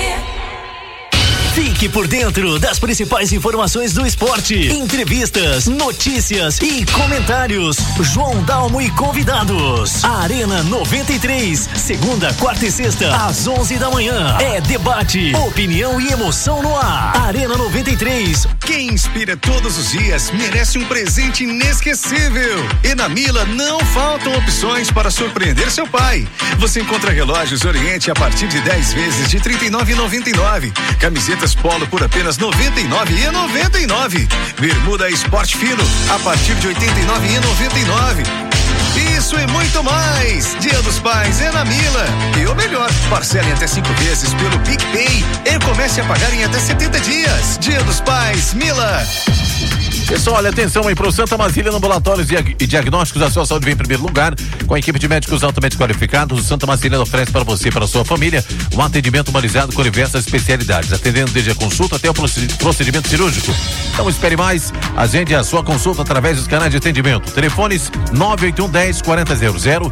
Fique por dentro das principais informações do esporte, entrevistas, notícias e comentários. João Dalmo e convidados. Arena 93, segunda, quarta e sexta, às 11 da manhã. É debate, opinião e emoção no ar. Arena 93. Quem inspira todos os dias merece um presente inesquecível. E na Mila não faltam opções para surpreender seu pai. Você encontra relógios Oriente a partir de 10 vezes de R$ 39,99. Camisetas Polo por apenas R$ 99,99. Bermuda Esporte Fino a partir de R$ 89,99. Isso e muito mais. Dia dos Pais é na Mila. E o melhor, parcele até 5 vezes pelo PicPay e comece a pagar em até 70 dias. Dia dos Pais, Mila. Pessoal, olha, atenção aí pro Santa Marcília Ambulatórios e Diagnósticos. A sua saúde vem em primeiro lugar. Com a equipe de médicos altamente qualificados, o Santa Marcília oferece para você e para a sua família um atendimento humanizado com diversas especialidades, atendendo desde a consulta até o procedimento cirúrgico. Não espere mais, agende a sua consulta através dos canais de atendimento. Telefones 98110-4000,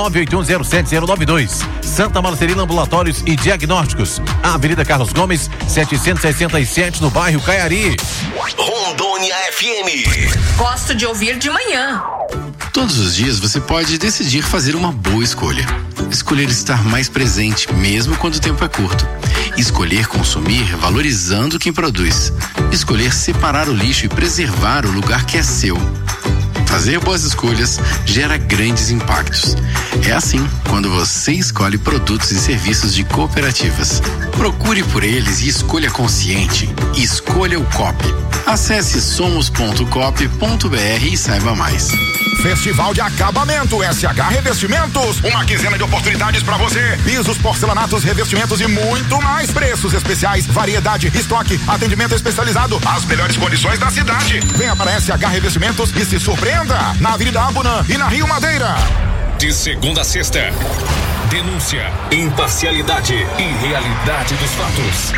98107-092. Santa Marcelina Ambulatórios e Diagnósticos, Avenida Carlos Gomes, 767, no bairro Caiari. Rondônia FM. Gosto de ouvir de manhã. Todos os dias você pode decidir fazer uma boa escolha. Escolher estar mais presente, mesmo quando o tempo é curto. Escolher consumir valorizando quem produz. Escolher separar o lixo e preservar o lugar que é seu. Fazer boas escolhas gera grandes impactos. É assim quando você escolhe produtos e serviços de cooperativas. Procure por eles e escolha consciente. Escolha o COP. Acesse somos.cop.br e saiba mais. Festival de Acabamento SH Revestimentos, uma quinzena de oportunidades para você. Pisos, porcelanatos, revestimentos e muito mais. Preços especiais, variedade, estoque, atendimento especializado, as melhores condições da cidade. Venha para SH Revestimentos e se surpreenda na Avenida Abunã e na Rio Madeira. De segunda a sexta, denúncia, imparcialidade e realidade dos fatos.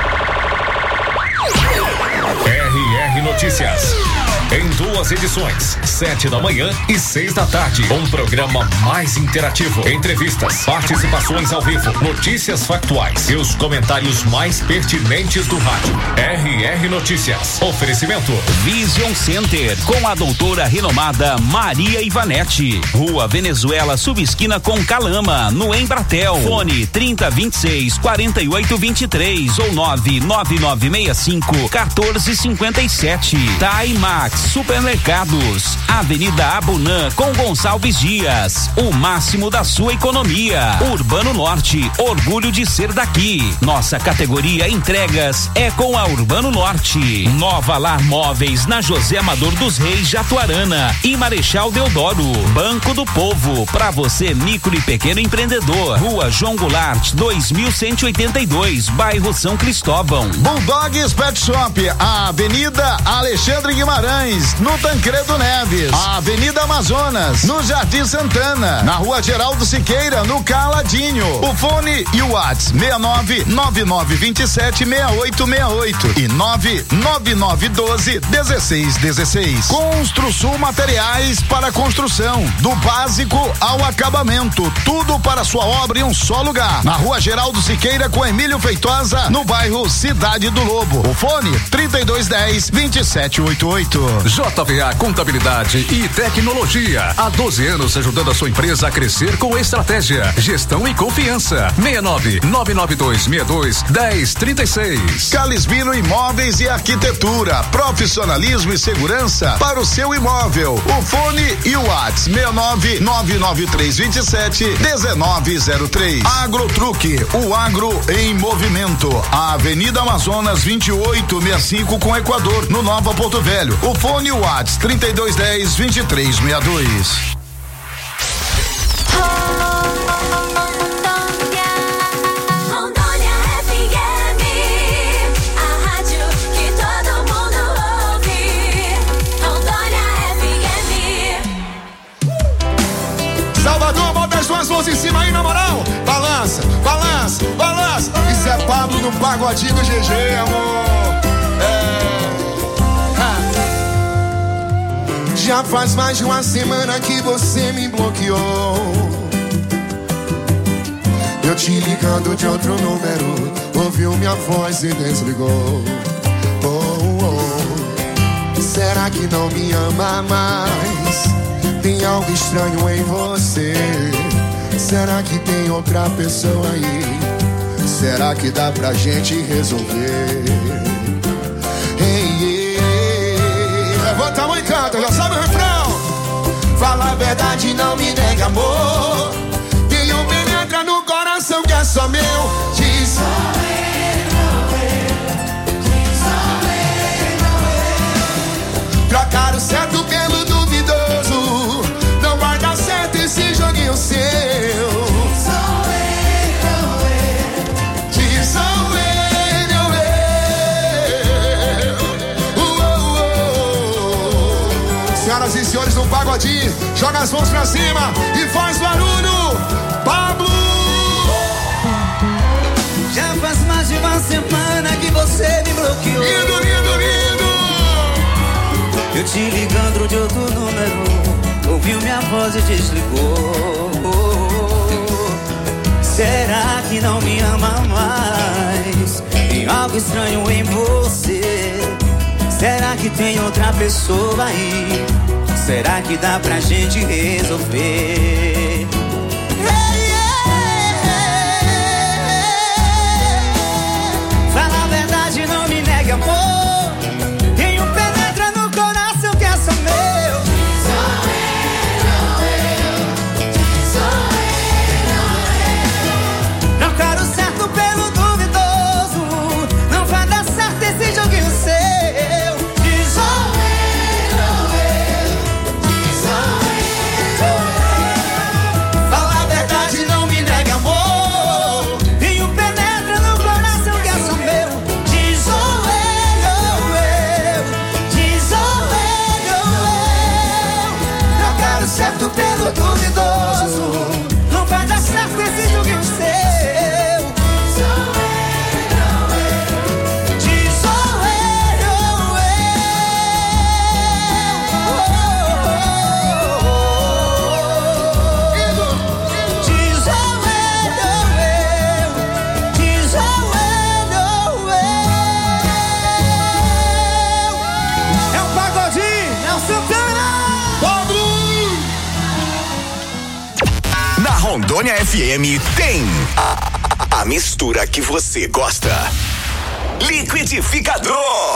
RR Notícias. Em 2 edições, 7 da manhã e 6 da tarde. Um programa mais interativo. Entrevistas, participações ao vivo, notícias factuais e os comentários mais pertinentes do rádio. RR Notícias. Oferecimento Vision Center, com a doutora renomada Maria Ivanete. Rua Venezuela, subesquina com Calama, no Embratel. Fone 3026-4823 ou 99965-1457. Timax Supermercados, Avenida Abunã com Gonçalves Dias, o máximo da sua economia. Urbano Norte, orgulho de ser daqui. Nossa categoria entregas é com a Urbano Norte. Nova Lar Móveis na José Amador dos Reis, Jatuarana e Marechal Deodoro. Banco do Povo, para você micro e pequeno empreendedor. Rua João Goulart, 2182, bairro São Cristóvão. Bulldogs Pet Shop, a Avenida Alexandre Guimarães, no Tancredo Neves, a Avenida Amazonas, no Jardim Santana, na Rua Geraldo Siqueira, no Caladinho. O fone e o WhatsApp 6999276868 e 999121616. Construção Materiais para construção, do básico ao acabamento, tudo para sua obra em um só lugar. Na Rua Geraldo Siqueira com Emílio Feitosa, no bairro Cidade do Lobo. O fone 3210-2788. JVA Contabilidade e Tecnologia. Há 12 anos ajudando a sua empresa a crescer com estratégia, gestão e confiança. 69-99262-1036. Calisbino Imóveis e Arquitetura. Profissionalismo e segurança para o seu imóvel. O fone e o WhatsApp 69-99327-1903. Agrotruque, o agro em movimento. A Avenida Amazonas 2865 com Equador, no Nova Porto Velho. O fone e o WhatsApp 3210-2362. Salvador, bota as suas mãos em cima aí, na moral. Balança, balança, balança. Isso é Pablo no pagodinho do GG, amor. Já faz mais de uma semana que você me bloqueou. Eu te ligando de outro número, ouviu minha voz e desligou. Será que não me ama mais? Tem algo estranho em você. Será que tem outra pessoa aí? Será que dá pra gente resolver? Levanta a mão e canta, já sabe o refrão. Fala a verdade, não me nega amor. Tem um penetra no coração que é só meu. Diz trocar o certo pelo duvidoso. Não vai dar certo esse joguinho seu. Senhoras e senhores do pagodinho, joga as mãos pra cima e faz barulho. Pablo! Já faz mais de uma semana que você me bloqueou. Lindo, lindo, lindo! Eu te ligando de outro número, ouviu minha voz e desligou. Será que não me ama mais? Tem algo estranho em você. Será que tem outra pessoa aí? Será que dá pra gente resolver? Fala a verdade, não me negue amor. Quem um penetra no coração que é só meu. Não quero certo pelo duvidoso. Não vai dar certo esse joguinho seu. Pelo duvidoso, não vai dar certo esse joguinho seu. Diz é um pagodinho, é um Santana. Na Rondônia FM tem a mistura que você gosta. Liquidificador.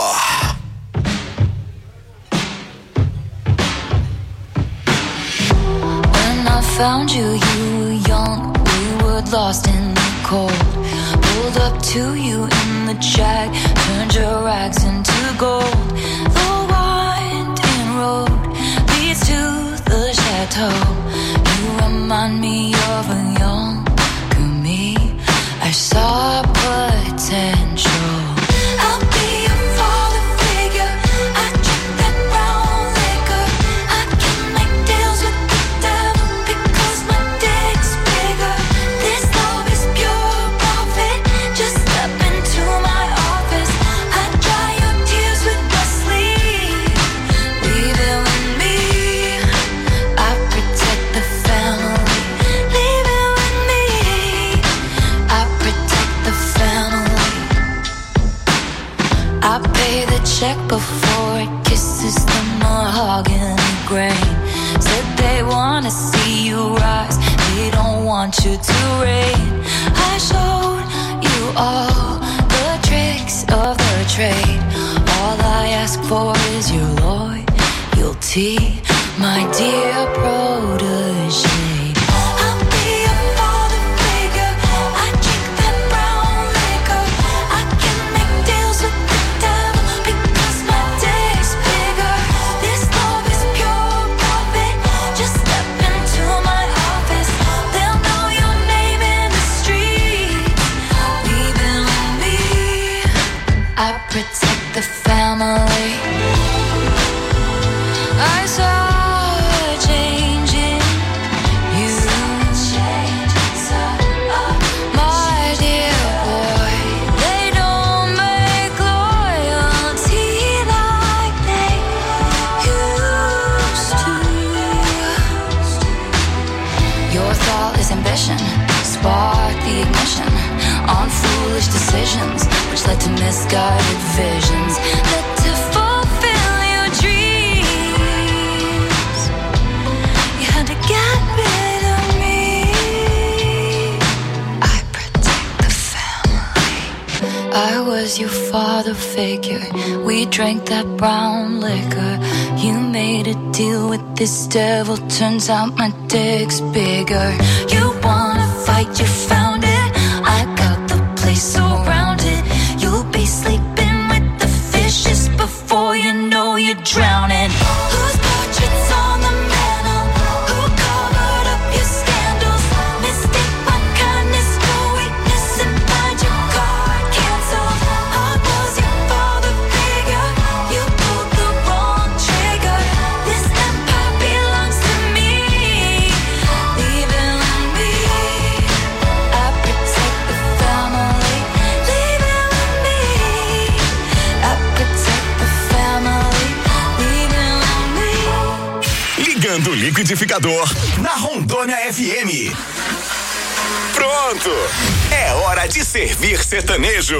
When I found you, you were young, we were lost in the cold. Pulled up to you in the Jag, turned your rags into gold. The winding road leads to the chateau. You remind me of a younger me. I saw potential. I'll be a father figure. I drink that brown liquor. I can make deals with the devil because my dick's bigger. This love is pure profit. Just step into my office. I dry your tears with my sleeve. Leave it with me. I protect the family. Leave it with me. I protect the family. the check before it kisses the mahogany grain. Said they wanna see you rise, they don't want you to reign. I showed you all the tricks of the trade. All I ask for is your loyalty, my dear protege. Protect the family. I saw a change in you, my dear boy. They don't make loyalty like they used to. Your thoughtless ambition sparked the ignition on foolish decisions, which led to misguided visions, led to fulfill your dreams. You had to get rid of me. I protect the family. I was your father figure. We drank that brown liquor. You made a deal with this devil. Turns out my dick's bigger. You wanna fight, you found it. I got the place surrounded. You'll be sleeping with the fishes before you know you're drowning. Whose portraits on the mantle? Who covered up your scandals? Mistake my kindness for weakness and find your card canceled. I was your father figure. You pulled the wrong trigger. This empire belongs to me. Leave it with me. I protect the family. Leave it with me. I protect the family. Leave it with me. Ligando o liquidificador na Rondônia FM. Pronto! É hora de servir sertanejo.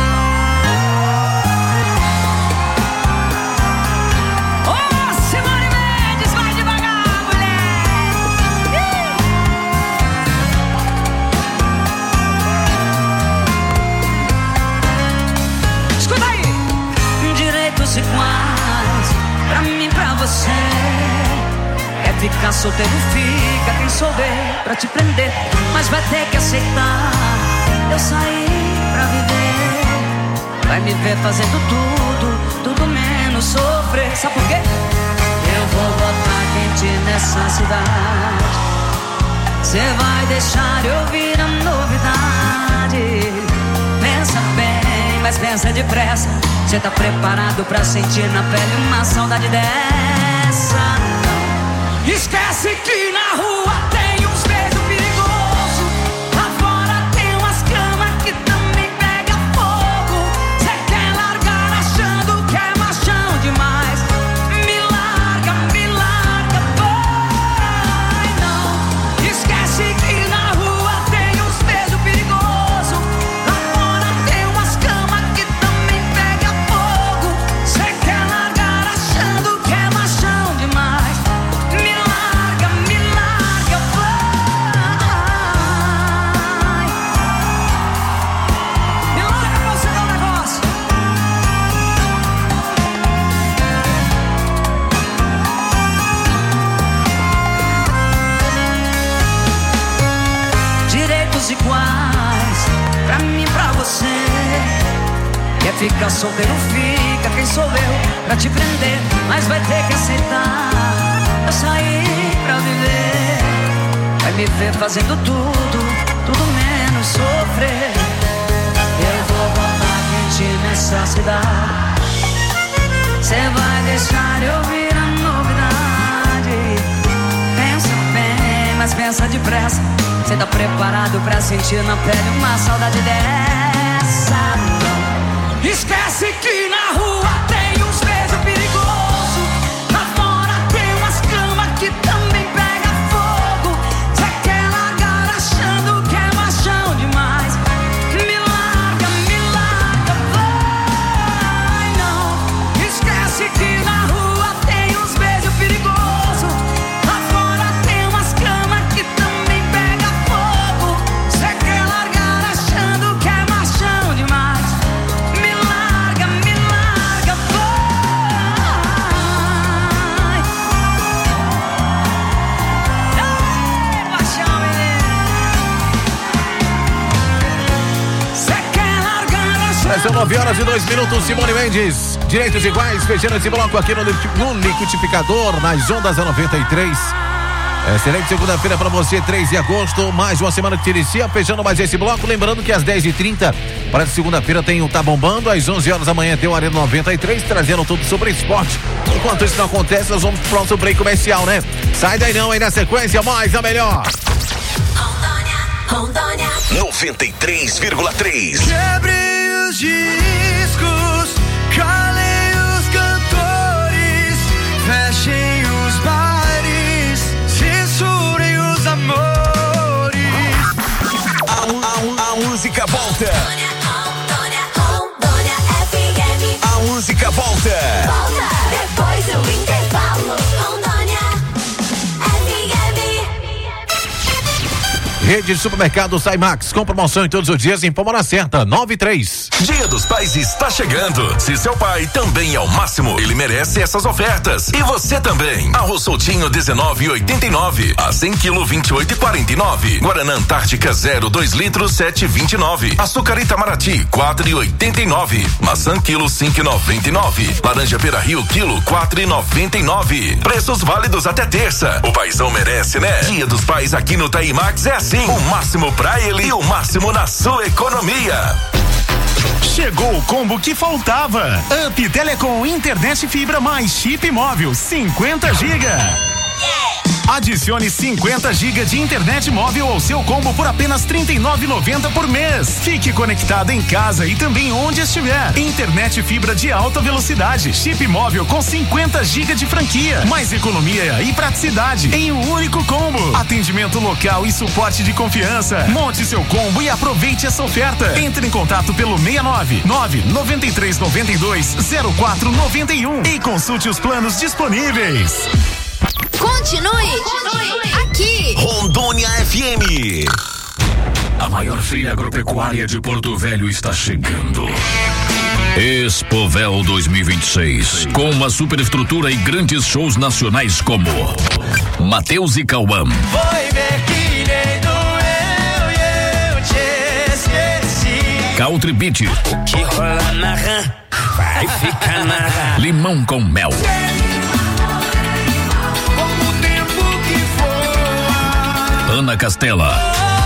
Escuta aí! Direitos iguais pra mim, pra você. É ficar solteiro, fica quem souber pra te prender. Mas vai ter que aceitar. Eu saí pra viver. Vai me ver fazendo tudo menos sofrer. Sabe por quê? Eu vou botar quente nessa cidade. Cê vai deixar eu ouvir a novidade. Pensa bem, mas pensa depressa. Cê tá preparado pra sentir na pele uma saudade dessa? Esquece que na rua tem uns beijos perigosos. Lá fora tem umas camas que também pega fogo. Cê quer largar achando que é machão demais. Me larga, vai não. Esquece que na rua tem uns beijos perigosos. Lá fora tem umas camas que também pega fogo. Cê quer largar achando que é machão demais. Me larga, vai. Me larga pra você dar um negócio. Direitos iguais pra mim, pra você. Quer ficar solteiro, fica quem sou eu pra te prender. Mas vai ter que aceitar. Eu saí pra viver. Vai me ver fazendo tudo menos sofrer. Eu vou botar quente nessa cidade. Cê vai deixar eu ouvir a novidade. Pensa bem, mas pensa depressa. Cê tá preparado pra sentir na pele uma saudade dessa? Não. Esquece que na rua tem uns beijos perigosos. Lá fora tem umas camas que também pega fogo. Cê quer largar achando que é machão demais. Me larga, vai não. 9h02, Simone Mendes. Direitos iguais, fechando esse bloco aqui no liquidificador, nas ondas da 93. Excelente segunda-feira pra você, 3 de agosto, mais uma semana que te inicia, fechando mais esse bloco, lembrando que às 10h30, para segunda-feira tem o Tá Bombando, às 11 horas da manhã tem o Arena 93, trazendo tudo sobre esporte. Enquanto isso não acontece, nós vamos pro nosso break comercial, né? Sai daí não, aí na sequência, mais a melhor. Rondônia 93,3. Quebre os discos, calem os cantores, fechem os bares, censurem os amores. A música volta. A música volta. Depois do intervalo. Rede de Supermercado Saimax, com promoção em todos os dias, informa na certa, 93. Dia dos Pais está chegando. Se seu pai também é o máximo, ele merece essas ofertas. E você também. Arroz soltinho 19,89. A 100 kg 28,49. Guaraná Antártica 0,2 litros 7,29. Açúcar Itamaraty 4,89. Maçã quilo 5,99. Laranja Pera Rio quilo 4,99. Preços válidos até terça. O paizão merece, né? Dia dos Pais aqui no Taimax é assim. O máximo pra ele e o máximo na sua economia. Chegou o combo que faltava. Up Telecom, internet fibra mais chip móvel, 50 GB. Adicione 50 GB de internet móvel ao seu combo por apenas R$ 39,90 por mês. Fique conectado em casa e também onde estiver. Internet fibra de alta velocidade, chip móvel com 50 GB de franquia, mais economia e praticidade em um único combo. Atendimento local e suporte de confiança. Monte seu combo e aproveite essa oferta. Entre em contato pelo 699-9392-0491 e consulte os planos disponíveis. Continue aqui. Rondônia FM. A maior feira agropecuária de Porto Velho está chegando. Expovel 2026, com uma superestrutura e grandes shows nacionais como Mateus e Cauã, Foi ver que nem doeu e eu te esqueci. Country Beat, O que rola na rã vai ficar na rã. Limão com Mel, Como o tempo que voa. Ana Castela,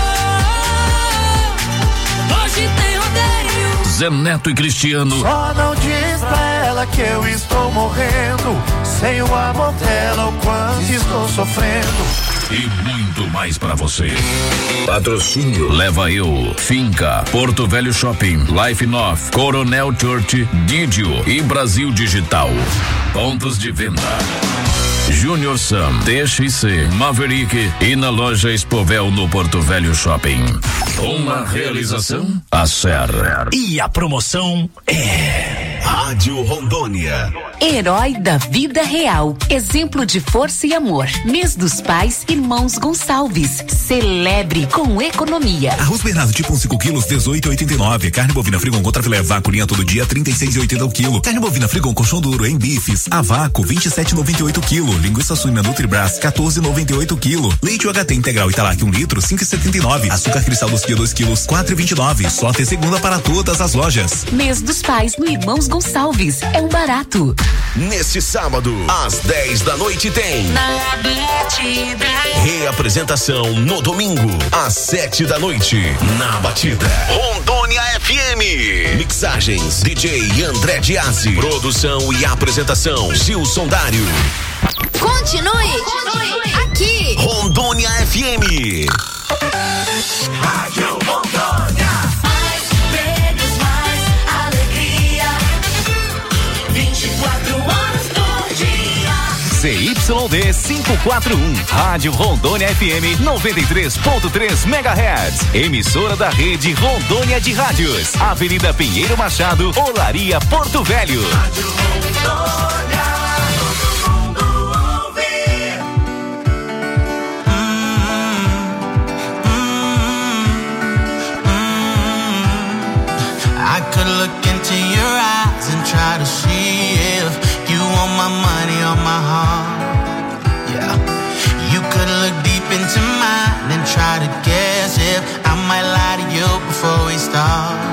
Hoje tem rodeio. Zé Neto e Cristiano, Só não diz pra ela que eu estou morrendo. Sem o amor dela, o quanto estou sofrendo. e muito mais pra você. Patrocínio Leva Eu, Finca, Porto Velho Shopping, Life North, Coronel Church, Didio e Brasil Digital. Pontos de venda: Junior Sam, TXC, Maverick e na loja Expovel no Porto Velho Shopping. Uma realização Acer. E a promoção é Rádio Rondônia. Herói da vida real. Exemplo de força e amor. Mês dos Pais, Irmãos Gonçalves. Celebre com economia. Arroz Bernardo tipo 5 quilos, 18,89. Carne bovina Frigon contra filé vaculinha todo dia, 36,80 o quilo. Carne bovina Frigon colchão duro em bifes, a vácuo, 27,98 quilo. Linguiça suína Nutribras, 14,98 quilo. Leite UHT integral Italac 1 litro, 5,79. Açúcar cristal dos 2 quilos, 4,29. Só até segunda para todas as lojas. Mês dos Pais no Irmãos Gonçalves. É um barato. Neste sábado, às 10 da noite tem reapresentação no domingo, às 7 da noite, na Batida. Rondônia FM. Mixagens, DJ André Diazzi. Produção e apresentação, Gilson Dário. Continue aqui. Rondônia FM. Rádio Rondônia. Mais prêmios, mais alegria. 24 horas por dia. CYD 541, Rádio Rondônia FM 93.3 MHz. Emissora da rede Rondônia de Rádios. Avenida Pinheiro Machado, Olaria, Porto Velho. Rádio Rondônia. Todo mundo ouve. I could look into your eyes and try to see if you want my money or my heart. Yeah. You could look deep into mine and try to guess if I might lie to you before we start.